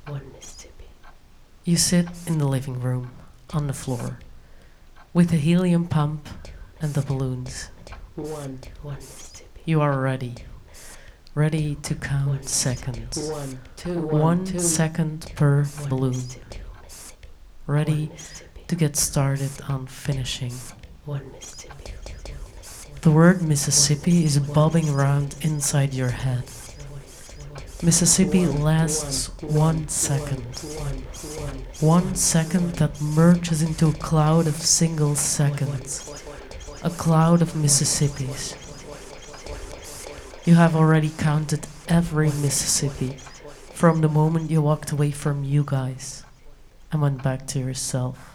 One Mississippi. You sit in the living room, on the floor, with the helium pump and the balloons. One Mississippi. You are ready to count seconds. 1, 2, 1 second per balloon. Ready to get started on finishing. One Mississippi. The word Mississippi is bobbing around inside your head. Mississippi lasts 1 second. 1 second that merges into a cloud of single seconds. A cloud of Mississippis. You have already counted every Mississippi from the moment you walked away from you guys and went back to yourself.